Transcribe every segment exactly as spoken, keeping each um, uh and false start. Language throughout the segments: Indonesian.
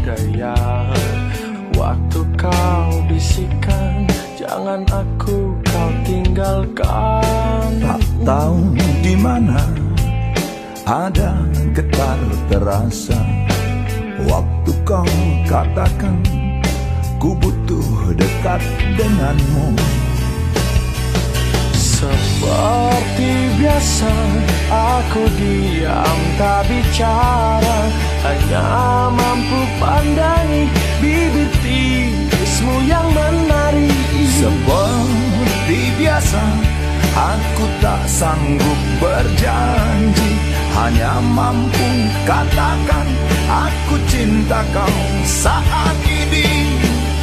daya. Waktu kau bisikan, jangan aku kau tinggalkan. Tak tahu di mana ada getar terasa. Waktu kau katakan ku butuh dekat denganmu. Seperti biasa aku diam tak bicara, hanya mampu pandangi bibir tipismu yang menari. Seperti biasa aku tak sanggup berjanji, hanya mampu katakan aku cinta kau saat ini.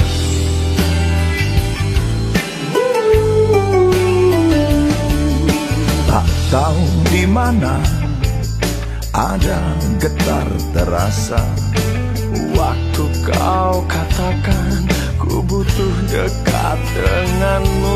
Tak tahu di mana ada getar terasa. Waktu kau katakan ku butuh dekat denganmu.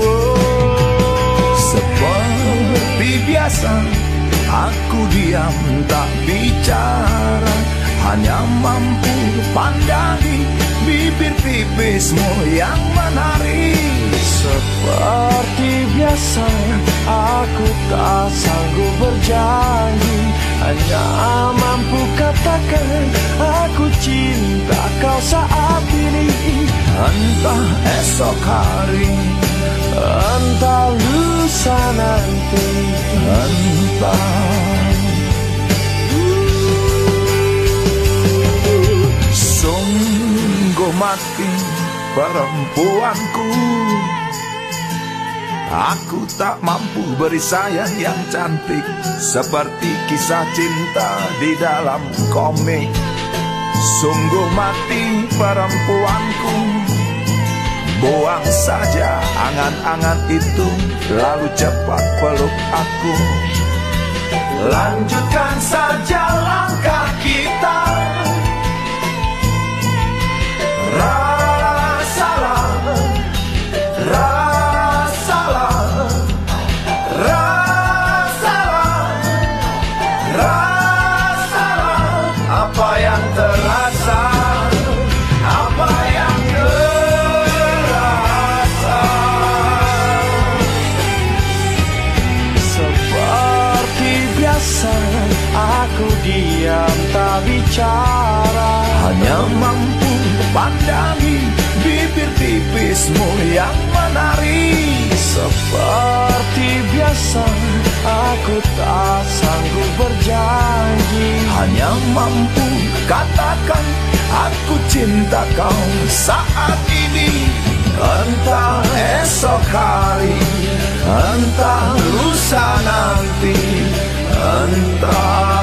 Seperti biasa aku diam tak bicara, hanya mampu pandangi bibir tipismu yang menari. Seperti biasa aku tak sanggup berjanji, hanya mampu katakan aku cinta kau saat ini. Entah esok hari, entah lusa nanti, entah sungguh mati perempuanku. Aku tak mampu beri sayang yang cantik seperti kisah cinta di dalam komik. Sungguh mati perempuanku. Buang saja angan-angan itu, lalu cepat peluk aku. Lanjutkan saja langkah kita. Rasalah, rasalah, rasalah, rasalah apa yang terasa, apa yang terasa. seperti biasa aku diam tak bicara, hanya mampu pandangi bibir tipismu yang menari. Seperti biasa aku tak sanggup berjanji, hanya mampu katakan aku cinta kau saat ini. Entah esok hari, entah lusa nanti, entah